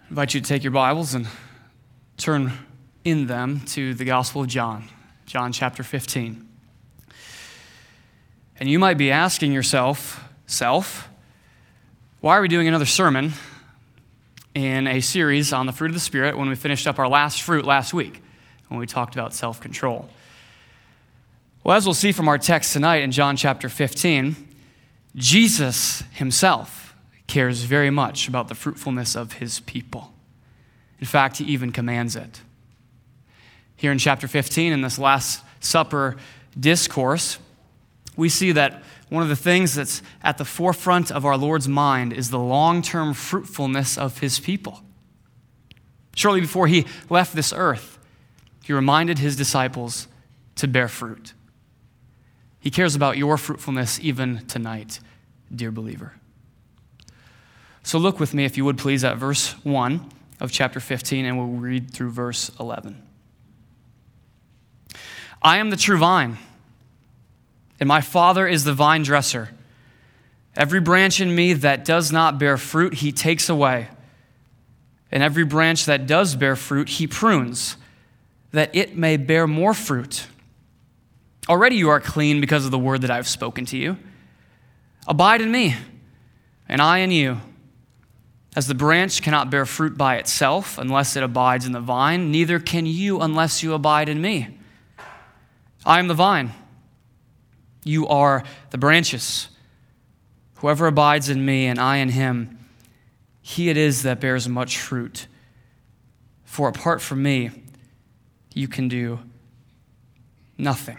I invite you to take your Bibles and turn in them to the Gospel of John, John chapter 15. And you might be asking yourself, why are we doing another sermon in a series on the fruit of the Spirit when we finished up our last fruit last week, when we talked about self-control? Well, as we'll see from our text tonight in John chapter 15, Jesus himself cares very much about the fruitfulness of his people. In fact, he even commands it. Here in chapter 15, in this Last Supper discourse, we see that one of the things that's at the forefront of our Lord's mind is the long-term fruitfulness of his people. Shortly before he left this earth, he reminded his disciples to bear fruit. He cares about your fruitfulness even tonight, dear believer. So look with me, if you would please, at verse 1 of chapter 15, and we'll read through verse 11. I am the true vine, and my Father is the vine dresser. Every branch in me that does not bear fruit, he takes away. And every branch that does bear fruit, he prunes, that it may bear more fruit. Already you are clean because of the word that I have spoken to you. Abide in me, and I in you. As the branch cannot bear fruit by itself unless it abides in the vine, neither can you unless you abide in me. I am the vine. You are the branches. Whoever abides in me and I in him, he it is that bears much fruit. For apart from me, you can do nothing.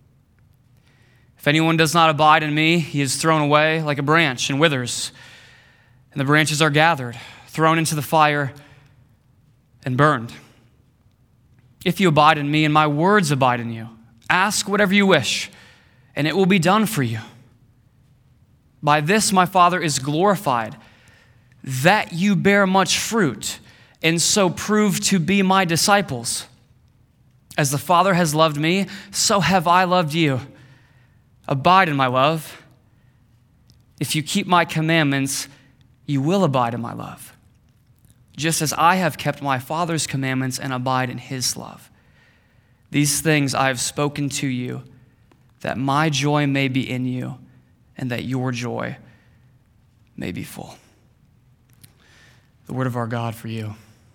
If anyone does not abide in me, he is thrown away like a branch and withers. And the branches are gathered, thrown into the fire, and burned. If you abide in me and my words abide in you, ask whatever you wish, and it will be done for you. By this my Father is glorified, that you bear much fruit, and so prove to be my disciples. As the Father has loved me, so have I loved you. Abide in my love. If you keep my commandments, you will abide in my love, just as I have kept my Father's commandments and abide in his love. These things I have spoken to you, that my joy may be in you, and that your joy may be full. The word of our God for you.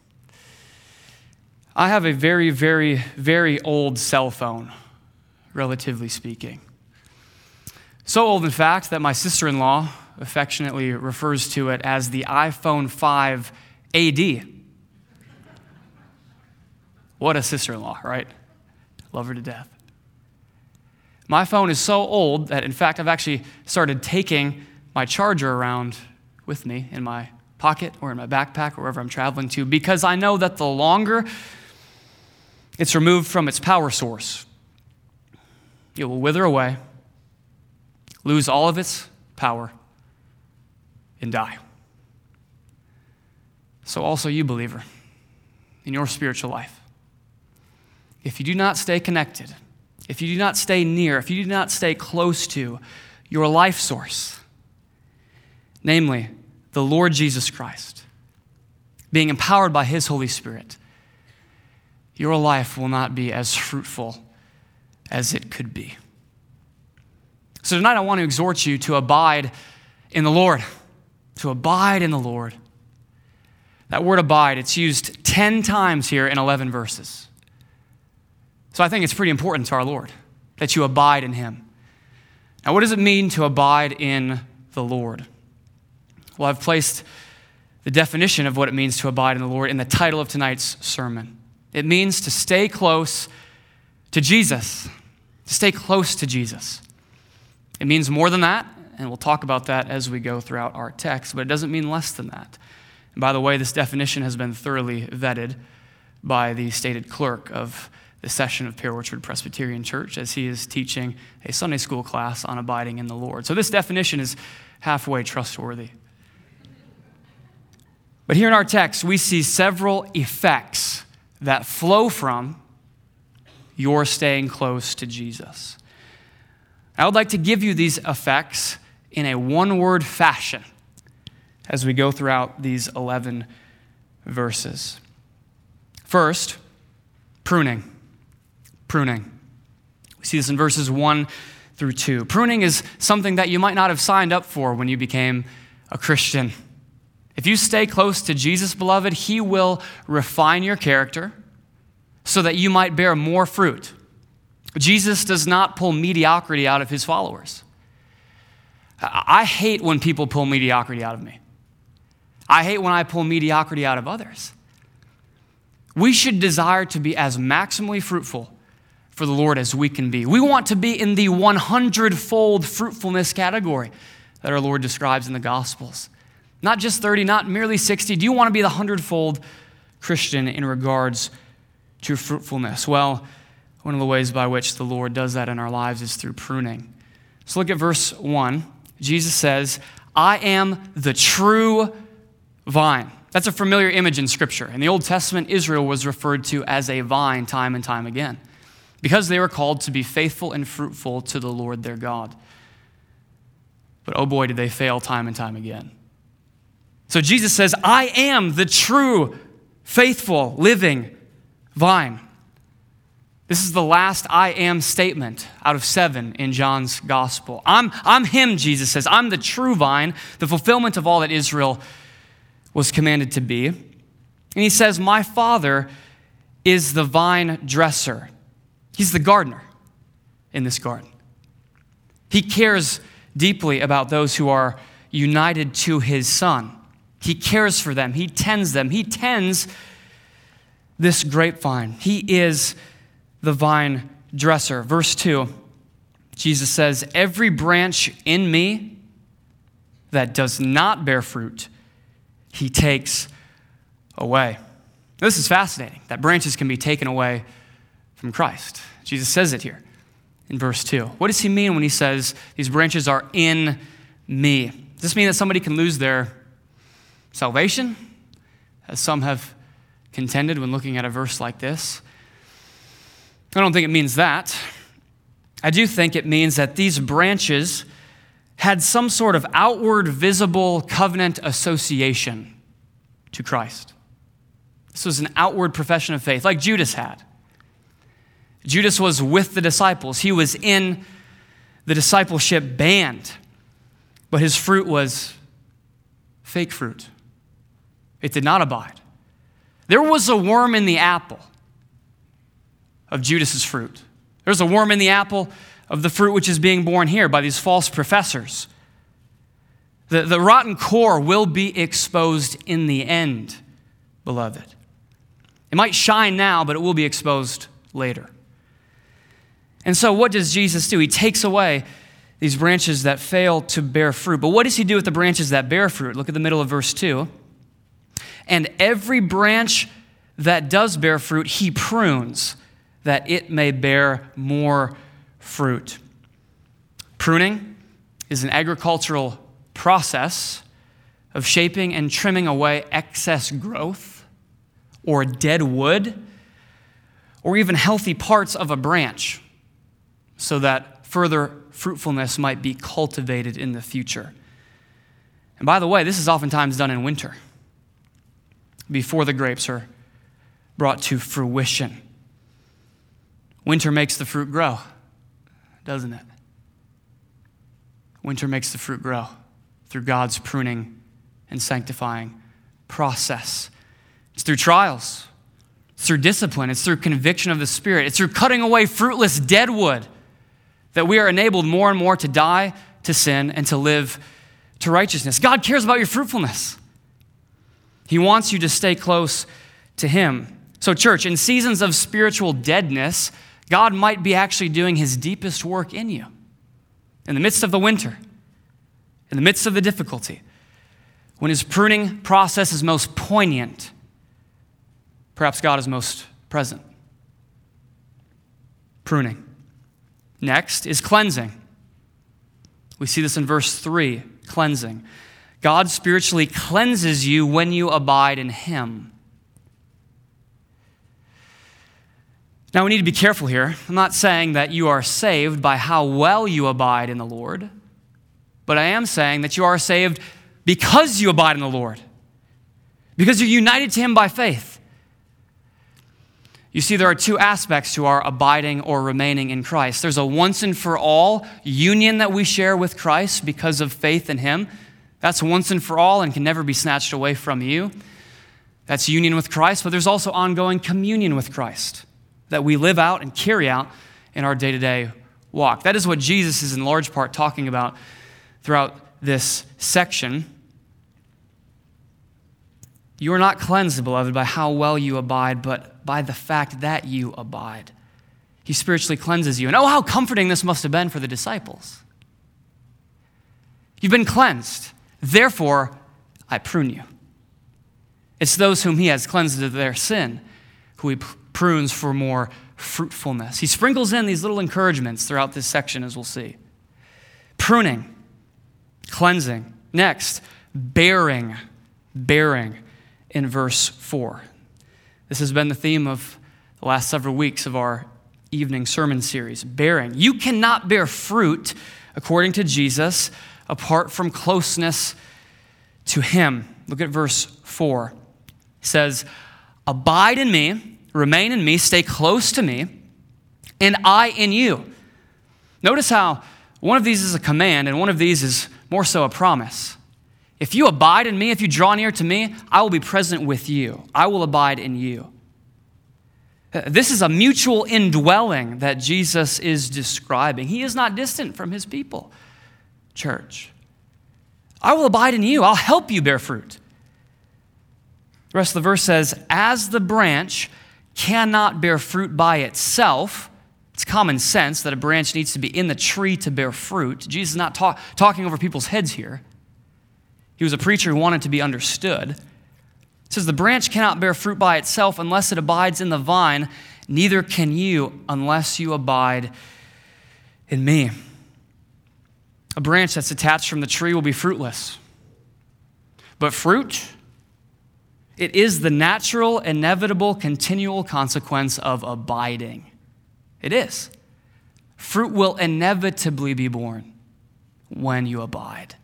I have a very, very, very old cell phone, relatively speaking. So old, in fact, that my sister-in-law affectionately refers to it as the iPhone 5 AD. What a sister-in-law, right? Love her to death. My phone is so old that, in fact, I've actually started taking my charger around with me in my pocket or in my backpack or wherever I'm traveling to, because I know that the longer it's removed from its power source, it will wither away, lose all of its power, and die. So also you, believer, in your spiritual life, if you do not stay connected, if you do not stay near, if you do not stay close to your life source, namely the Lord Jesus Christ, being empowered by his Holy Spirit, your life will not be as fruitful as it could be. So tonight I want to exhort you to abide in the Lord. To abide in the Lord. That word abide, it's used 10 times here in 11 verses. So I think it's pretty important to our Lord that you abide in him. Now, what does it mean to abide in the Lord? Well, I've placed the definition of what it means to abide in the Lord in the title of tonight's sermon. It means to stay close to Jesus. To stay close to Jesus. It means more than that, and we'll talk about that as we go throughout our text, but it doesn't mean less than that. And by the way, this definition has been thoroughly vetted by the stated clerk of the session of Pear Orchard Presbyterian Church as he is teaching a Sunday school class on abiding in the Lord. So this definition is halfway trustworthy. But here in our text, we see several effects that flow from your staying close to Jesus. I would like to give you these effects in a one-word fashion as we go throughout these 11 verses. First, pruning. Pruning. We see this in verses 1 through 2. Pruning is something that you might not have signed up for when you became a Christian. If you stay close to Jesus, beloved, he will refine your character so that you might bear more fruit. Jesus does not pull mediocrity out of his followers. I hate when people pull mediocrity out of me. I hate when I pull mediocrity out of others. We should desire to be as maximally fruitful for the Lord as we can be. We want to be in the 100-fold fruitfulness category that our Lord describes in the Gospels. Not just 30, not merely 60. Do you want to be the 100-fold Christian in regards to fruitfulness? Well, one of the ways by which the Lord does that in our lives is through pruning. So look at verse 1. Jesus says, I am the true vine. That's a familiar image in Scripture. In the Old Testament, Israel was referred to as a vine time and time again because they were called to be faithful and fruitful to the Lord their God. But oh boy, did they fail time and time again. So Jesus says, I am the true, faithful, living vine. This is the last I am statement out of 7 in John's gospel. I'm him, Jesus says. I'm the true vine, the fulfillment of all that Israel was commanded to be. And he says, my Father is the vine dresser. He's the gardener in this garden. He cares deeply about those who are united to his Son. He cares for them. He tends them. He tends this grapevine. He is the vine dresser. Verse 2, Jesus says, every branch in me that does not bear fruit, he takes away. This is fascinating, that branches can be taken away from Christ. Jesus says it here in verse 2. What does he mean when he says these branches are in me? Does this mean that somebody can lose their salvation, as some have contended when looking at a verse like this? I don't think it means that. I do think it means that these branches had some sort of outward visible covenant association to Christ. This was an outward profession of faith, like Judas had. Judas was with the disciples. He was in the discipleship band, but his fruit was fake fruit. It did not abide. There was a worm in the apple of Judas's fruit. There's a worm in the apple of the fruit which is being born here by these false professors. The rotten core will be exposed in the end, beloved. It might shine now, but it will be exposed later. And so what does Jesus do? He takes away these branches that fail to bear fruit. But what does he do with the branches that bear fruit? Look at the middle of verse 2. And every branch that does bear fruit, he prunes, that it may bear more fruit. Pruning is an agricultural process of shaping and trimming away excess growth or dead wood or even healthy parts of a branch so that further fruitfulness might be cultivated in the future. And by the way, this is oftentimes done in winter, before the grapes are brought to fruition. Winter makes the fruit grow, doesn't it? Winter makes the fruit grow through God's pruning and sanctifying process. It's through trials. It's through discipline. It's through conviction of the Spirit. It's through cutting away fruitless dead wood that we are enabled more and more to die to sin and to live to righteousness. God cares about your fruitfulness. He wants you to stay close to him. So church, in seasons of spiritual deadness, God might be actually doing his deepest work in you. In the midst of the winter, in the midst of the difficulty, when his pruning process is most poignant, perhaps God is most present. Pruning. Next is cleansing. We see this in verse 3, cleansing. God spiritually cleanses you when you abide in him. Now, we need to be careful here. I'm not saying that you are saved by how well you abide in the Lord, but I am saying that you are saved because you abide in the Lord. because you're united to him by faith. You see, there are two aspects to our abiding or remaining in Christ. There's a once and for all union that we share with Christ because of faith in him. That's once and for all and can never be snatched away from you. That's union with Christ, but there's also ongoing communion with Christ that we live out and carry out in our day-to-day walk. That is what Jesus is in large part talking about throughout this section. You are not cleansed, beloved, by how well you abide, but by the fact that you abide. He spiritually cleanses you. And oh, how comforting this must have been for the disciples. You've been cleansed. Therefore, I prune you. It's those whom he has cleansed of their sin who he prunes for more fruitfulness. He sprinkles in these little encouragements throughout this section, as we'll see. Pruning, cleansing. Next, bearing in verse 4. This has been the theme of the last several weeks of our evening sermon series, bearing. You cannot bear fruit, according to Jesus, apart from closeness to him. Look at verse 4. He says, abide in me, remain in me, stay close to me, and I in you. Notice how one of these is a command and one of these is more so a promise. If you abide in me, if you draw near to me, I will be present with you. I will abide in you. This is a mutual indwelling that Jesus is describing. He is not distant from his people, church. I will abide in you. I'll help you bear fruit. The rest of the verse says, as the branch cannot bear fruit by itself, it's common sense that a branch needs to be in the tree to bear fruit. Jesus is not talking over people's heads here. He was a preacher who wanted to be understood. It says, the branch cannot bear fruit by itself unless it abides in the vine. Neither can you unless you abide in me. A branch that's detached from the tree will be fruitless. But fruit, it is the natural, inevitable, continual consequence of abiding. It is. Fruit will inevitably be born when you abide.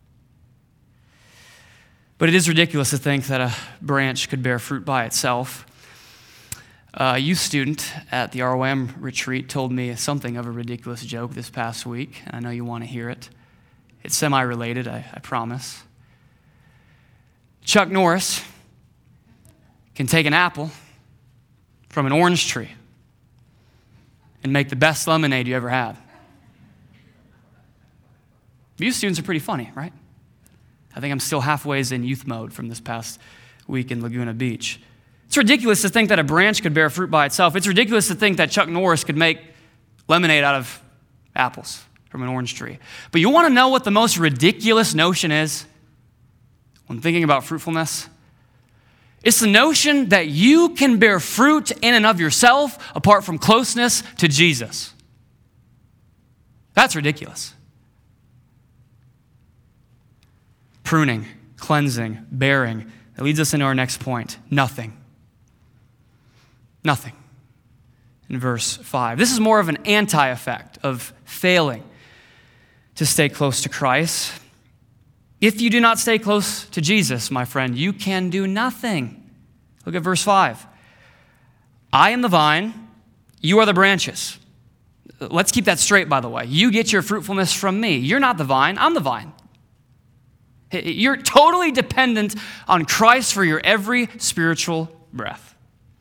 But it is ridiculous to think that a branch could bear fruit by itself. A youth student at the ROM retreat told me something of a ridiculous joke this past week, and I know you want to hear it. It's semi-related, I promise. Chuck Norris can take an apple from an orange tree and make the best lemonade you ever had. Youth students are pretty funny, right? I think I'm still halfway in youth mode from this past week in Laguna Beach. It's ridiculous to think that a branch could bear fruit by itself. It's ridiculous to think that Chuck Norris could make lemonade out of apples from an orange tree. But you want to know what the most ridiculous notion is when thinking about fruitfulness? It's the notion that you can bear fruit in and of yourself apart from closeness to Jesus. That's ridiculous. Pruning, cleansing, bearing. That leads us into our next point. Nothing. Nothing. In verse 5. This is more of an anti-effect of failing to stay close to Christ. If you do not stay close to Jesus, my friend, you can do nothing. Look at verse 5. I am the vine, you are the branches. Let's keep that straight, by the way. You get your fruitfulness from me. You're not the vine, I'm the vine. You're totally dependent on Christ for your every spiritual breath.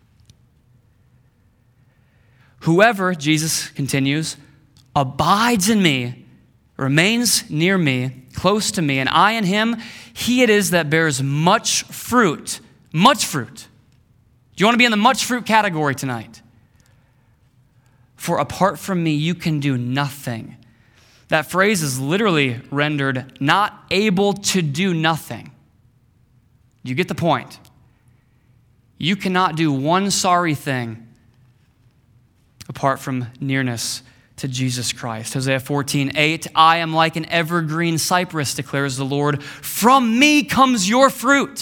Whoever, Jesus continues, abides in me, remains near me, close to me, and I in him, he it is that bears much fruit. Much fruit. Do you want to be in the much fruit category tonight? For apart from me, you can do nothing. That phrase is literally rendered, not able to do nothing. You get the point. You cannot do one sorry thing apart from nearness to Jesus Christ. Hosea 14:8, I am like an evergreen cypress, declares the Lord. From me comes your fruit.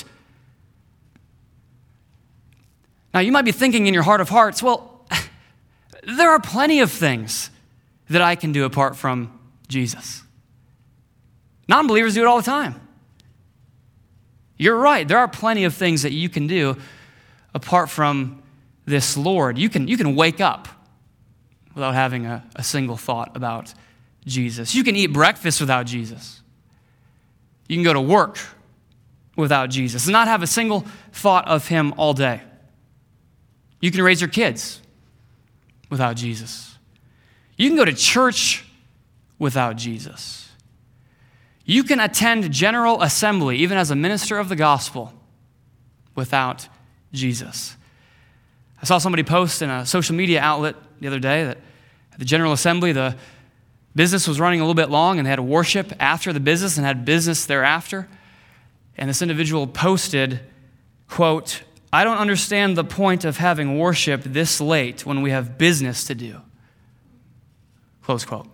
Now you might be thinking in your heart of hearts, well, there are plenty of things that I can do apart from Jesus. Non-believers do it all the time. You're right. There are plenty of things that you can do apart from this Lord. You can wake up without having a single thought about Jesus. You can eat breakfast without Jesus. You can go to work without Jesus and not have a single thought of him all day. You can raise your kids without Jesus. You can go to church without Jesus. You can attend General Assembly, even as a minister of the gospel, without Jesus. I saw somebody post in a social media outlet the other day that at the General Assembly, the business was running a little bit long and they had worship after the business and had business thereafter. And this individual posted, quote, "I don't understand the point of having worship this late when we have business to do." Close quote.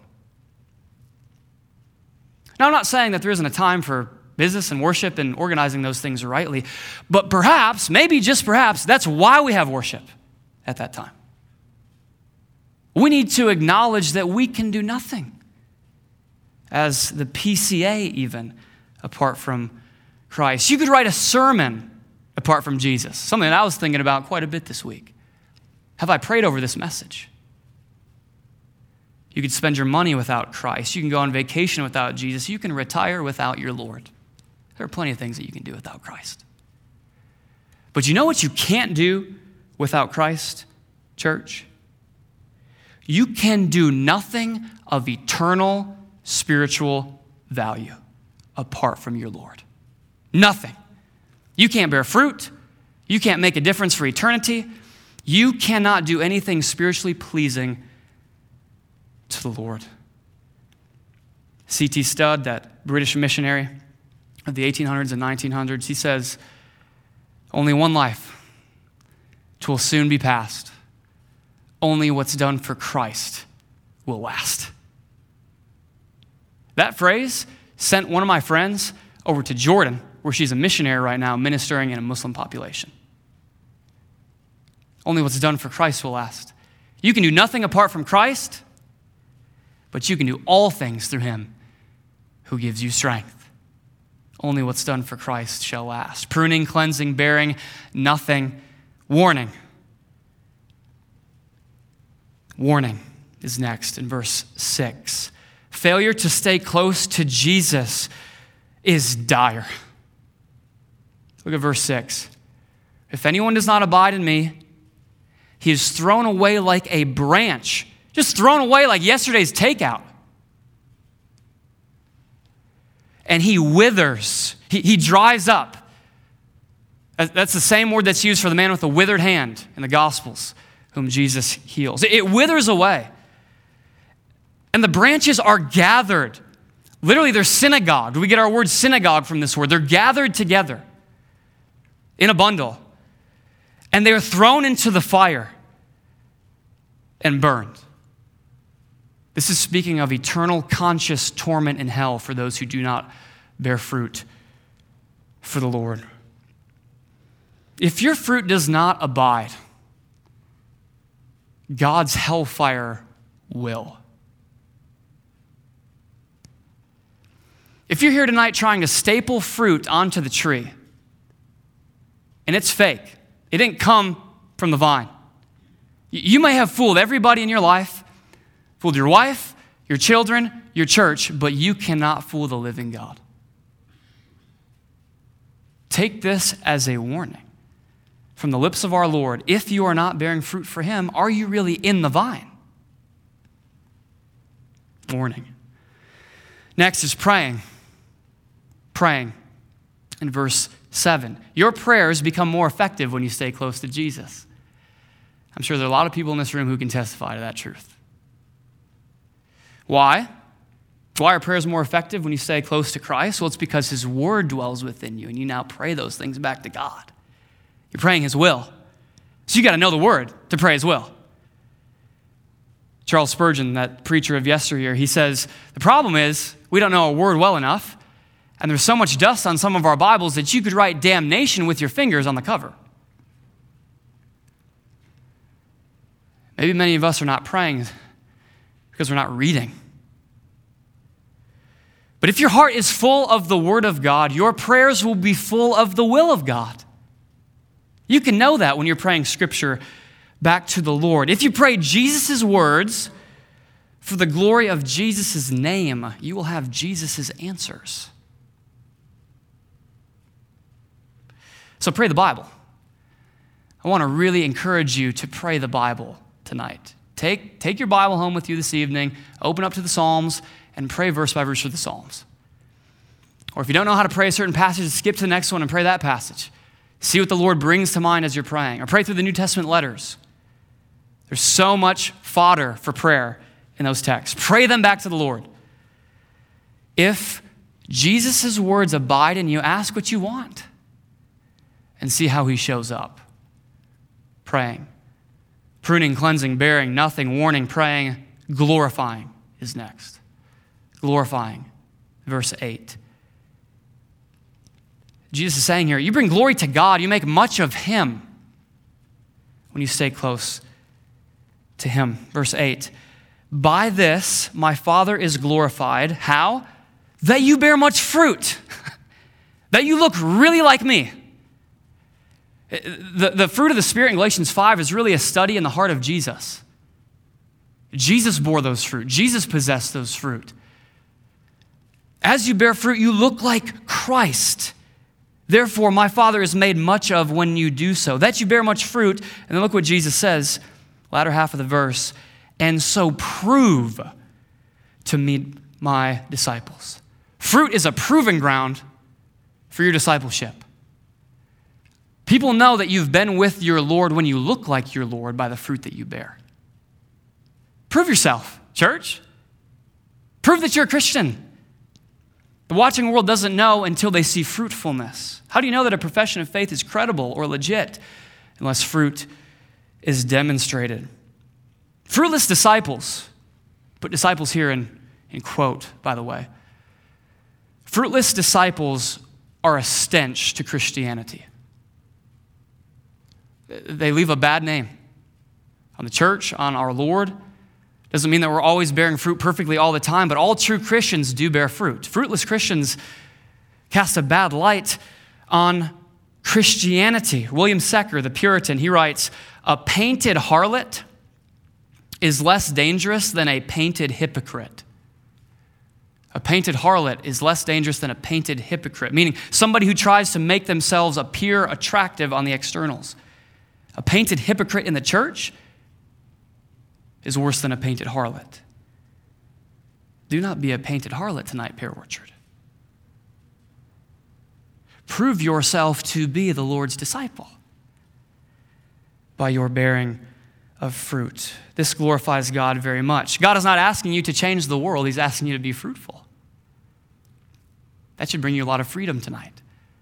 Now, I'm not saying that there isn't a time for business and worship and organizing those things rightly, but perhaps, maybe just perhaps, that's why we have worship at that time. We need to acknowledge that we can do nothing, as the PCA even, apart from Christ. You could write a sermon apart from Jesus, something that I was thinking about quite a bit this week. Have I prayed over this message? You could spend your money without Christ. You can go on vacation without Jesus. You can retire without your Lord. There are plenty of things that you can do without Christ. But you know what you can't do without Christ, church? You can do nothing of eternal spiritual value apart from your Lord. Nothing. You can't bear fruit. You can't make a difference for eternity. You cannot do anything spiritually pleasing to the Lord. C.T. Studd, that British missionary of the 1800s and 1900s, he says, "Only one life. 'Twill soon be past. Only what's done for Christ will last." That phrase sent one of my friends over to Jordan, where she's a missionary right now, ministering in a Muslim population. Only what's done for Christ will last. You can do nothing apart from Christ, but you can do all things through him who gives you strength. Only what's done for Christ shall last. Pruning, cleansing, bearing, nothing. Warning. Warning is next in verse 6. Failure to stay close to Jesus is dire. Look at verse 6. If anyone does not abide in me, he is thrown away like a branch. Just thrown away like yesterday's takeout. And he withers. He dries up. That's the same word that's used for the man with the withered hand in the Gospels, whom Jesus heals. It withers away. And the branches are gathered. Literally, they're synagogued. We get our word synagogue from this word. They're gathered together in a bundle. And they are thrown into the fire and burned. This is speaking of eternal conscious torment in hell for those who do not bear fruit for the Lord. If your fruit does not abide, God's hellfire will. If you're here tonight trying to staple fruit onto the tree, and it's fake, it didn't come from the vine. You may have fooled everybody in your life, fooled your wife, your children, your church, but you cannot fool the living God. Take this as a warning from the lips of our Lord. If you are not bearing fruit for him, are you really in the vine? Warning. Next is praying. Praying in verse 7. Your prayers become more effective when you stay close to Jesus. I'm sure there are a lot of people in this room who can testify to that truth. Why? Why are prayers more effective when you stay close to Christ? Well, it's because his word dwells within you, and you now pray those things back to God. You're praying his will. So you got to know the word to pray his will. Charles Spurgeon, that preacher of yesteryear, he says, the problem is we don't know our word well enough, and there's so much dust on some of our Bibles that you could write damnation with your fingers on the cover. Maybe many of us are not praying because we're not reading. But if your heart is full of the Word of God, your prayers will be full of the will of God. You can know that when you're praying Scripture back to the Lord. If you pray Jesus' words for the glory of Jesus' name, you will have Jesus' answers. So pray the Bible. I want to really encourage you to pray the Bible tonight. Take your Bible home with you this evening, open up to the Psalms, and pray verse by verse through the Psalms. Or if you don't know how to pray a certain passage, skip to the next one and pray that passage. See what the Lord brings to mind as you're praying. Or pray through the New Testament letters. There's so much fodder for prayer in those texts. Pray them back to the Lord. If Jesus' words abide in you, ask what you want and see how he shows up. Praying. Pruning, cleansing, bearing, nothing, warning, praying, glorifying is next. Glorifying. Verse 8. Jesus is saying here, you bring glory to God, you make much of him when you stay close to him. Verse 8. By this my Father is glorified. How? That you bear much fruit. That you look really like me. The fruit of the Spirit in Galatians 5 is really a study in the heart of Jesus. Jesus bore those fruit. Jesus possessed those fruit. As you bear fruit, you look like Christ. Therefore, my Father is made much of when you do so. That you bear much fruit. And then look what Jesus says, latter half of the verse. And so prove to me my disciples. Fruit is a proving ground for your discipleship. People know that you've been with your Lord when you look like your Lord by the fruit that you bear. Prove yourself, church. Prove that you're a Christian. The watching world doesn't know until they see fruitfulness. How do you know that a profession of faith is credible or legit unless fruit is demonstrated? Fruitless disciples, put disciples here in quote, by the way. Fruitless disciples are a stench to Christianity. They leave a bad name on the church, on our Lord. Doesn't mean that we're always bearing fruit perfectly all the time, but all true Christians do bear fruit. Fruitless Christians cast a bad light on Christianity. William Secker, the Puritan, he writes, a painted harlot is less dangerous than a painted hypocrite. A painted harlot is less dangerous than a painted hypocrite, meaning somebody who tries to make themselves appear attractive on the externals. A painted hypocrite in the church is worse than a painted harlot. Do not be a painted harlot tonight, Pear Orchard. Prove yourself to be the Lord's disciple by your bearing of fruit. This glorifies God very much. God is not asking you to change the world. He's asking you to be fruitful. That should bring you a lot of freedom tonight.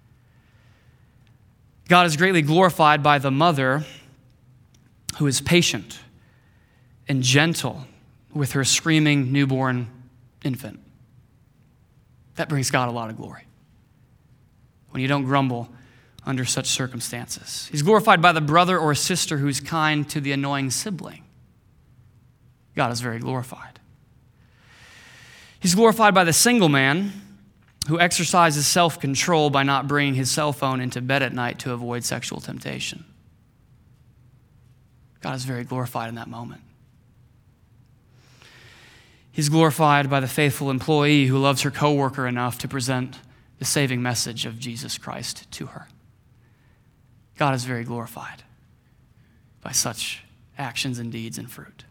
God is greatly glorified by the mother who is patient and gentle with her screaming newborn infant. That brings God a lot of glory when you don't grumble under such circumstances. He's glorified by the brother or sister who's kind to the annoying sibling. God is very glorified. He's glorified by the single man who exercises self-control by not bringing his cell phone into bed at night to avoid sexual temptation. God is very glorified in that moment. He's glorified by the faithful employee who loves her coworker enough to present the saving message of Jesus Christ to her. God is very glorified by such actions and deeds and fruit.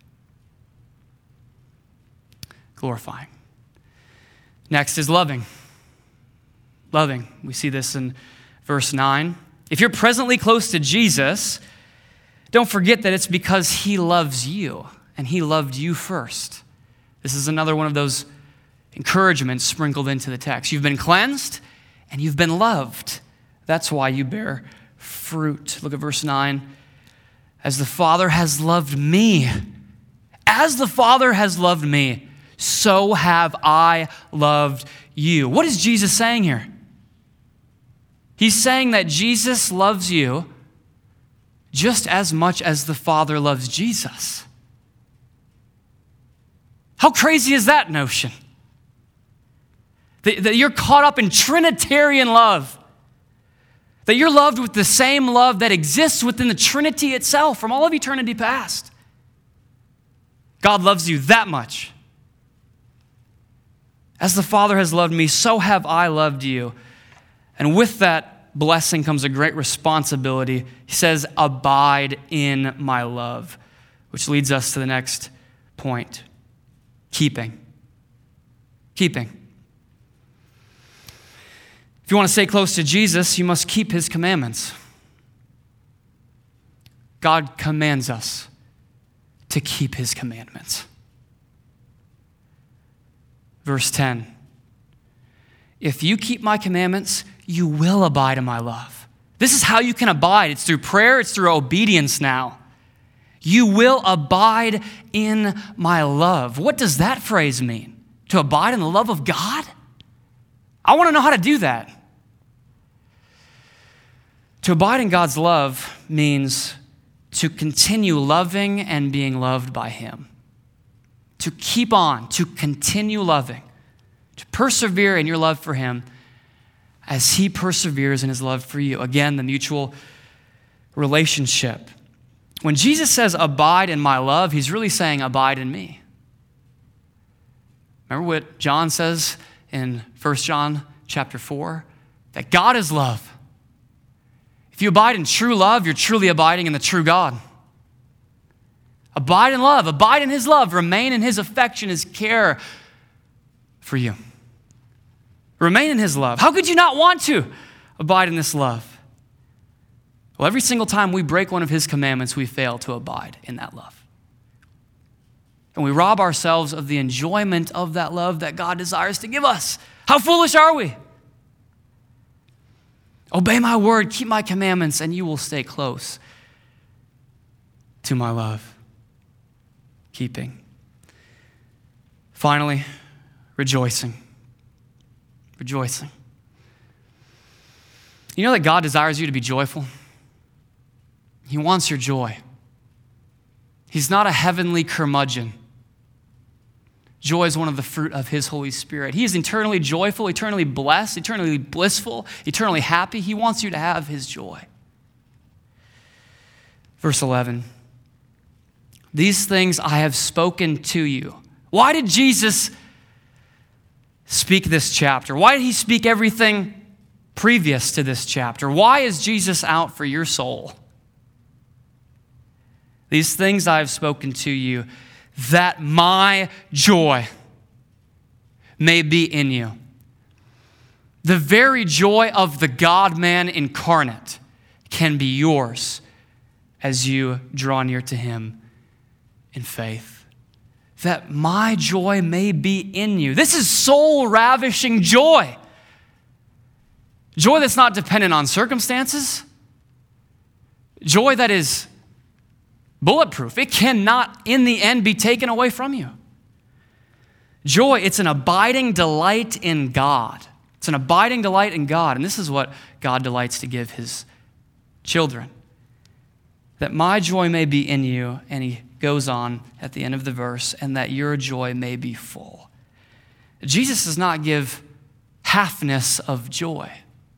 Glorifying. Next is loving. Loving. We see this in verse 9. If you're presently close to Jesus, don't forget that it's because he loves you and he loved you first. This is another one of those encouragements sprinkled into the text. You've been cleansed and you've been loved. That's why you bear fruit. Look at verse 9. As the Father has loved me, as the Father has loved me, so have I loved you. What is Jesus saying here? He's saying that Jesus loves you just as much as the Father loves Jesus. How crazy is that notion? that you're caught up in Trinitarian love, that you're loved with the same love that exists within the Trinity itself from all of eternity past. God loves you that much. As the Father has loved me, so have I loved you. And with that blessing comes a great responsibility. He says, abide in my love, which leads us to the next point. Keeping. Keeping. If you want to stay close to Jesus, you must keep his commandments. God commands us to keep his commandments. Verse 10, if you keep my commandments, you will abide in my love. This is how you can abide. It's through prayer. It's through obedience now. You will abide in my love. What does that phrase mean? To abide in the love of God? I want to know how to do that. To abide in God's love means to continue loving and being loved by him. To keep on, to continue loving, to persevere in your love for him as he perseveres in his love for you. Again, the mutual relationship. When Jesus says, abide in my love, he's really saying, abide in me. Remember what John says in 1 John chapter 4? That God is love. If you abide in true love, you're truly abiding in the true God. Abide in love. Abide in his love. Remain in his affection, his care for you. Remain in his love. How could you not want to abide in this love? Well, every single time we break one of his commandments, we fail to abide in that love. And we rob ourselves of the enjoyment of that love that God desires to give us. How foolish are we? Obey my word, keep my commandments, and you will stay close to my love. Keeping. Finally, rejoicing. Rejoicing. You know that God desires you to be joyful? He wants your joy. He's not a heavenly curmudgeon. Joy is one of the fruit of his Holy Spirit. He is eternally joyful, eternally blessed, eternally blissful, eternally happy. He wants you to have his joy. Verse 11. These things I have spoken to you. Why did Jesus speak this chapter? Why did he speak everything previous to this chapter? Why is Jesus out for your soul? These things I have spoken to you, that my joy may be in you. The very joy of the God-man incarnate can be yours as you draw near to him in faith. That my joy may be in you. This is soul-ravishing joy. Joy that's not dependent on circumstances. Joy that is bulletproof. It cannot, in the end, be taken away from you. Joy, it's an abiding delight in God. It's an abiding delight in God. And this is what God delights to give his children. That my joy may be in you, and he goes on at the end of the verse, and that your joy may be full. Jesus does not give halfness of joy.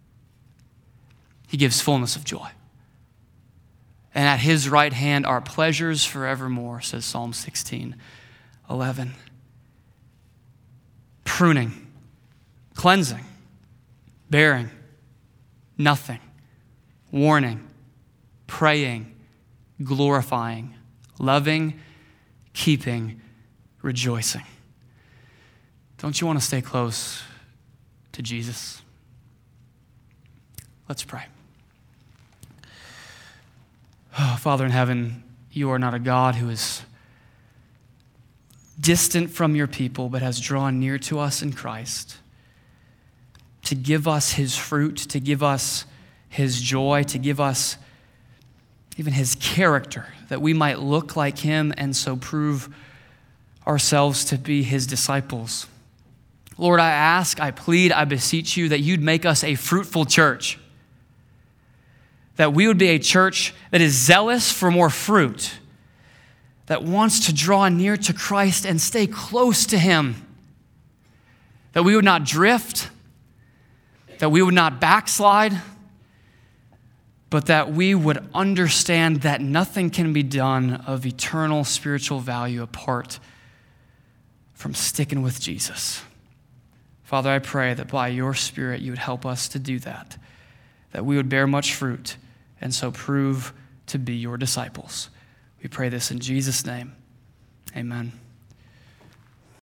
He gives fullness of joy. And at his right hand are pleasures forevermore, says Psalm 16:11. Pruning, cleansing, bearing, nothing, warning, praying, glorifying, loving, keeping, rejoicing. Don't you want to stay close to Jesus? Let's pray. Oh, Father in heaven, you are not a God who is distant from your people, but has drawn near to us in Christ to give us his fruit, to give us his joy, to give us even his character, that we might look like him and so prove ourselves to be his disciples. Lord, I ask, I plead, I beseech you that you'd make us a fruitful church, that we would be a church that is zealous for more fruit, that wants to draw near to Christ and stay close to him, that we would not drift, that we would not backslide, but that we would understand that nothing can be done of eternal spiritual value apart from sticking with Jesus. Father, I pray that by your Spirit you would help us to do that we would bear much fruit and so prove to be your disciples. We pray this in Jesus' name. Amen.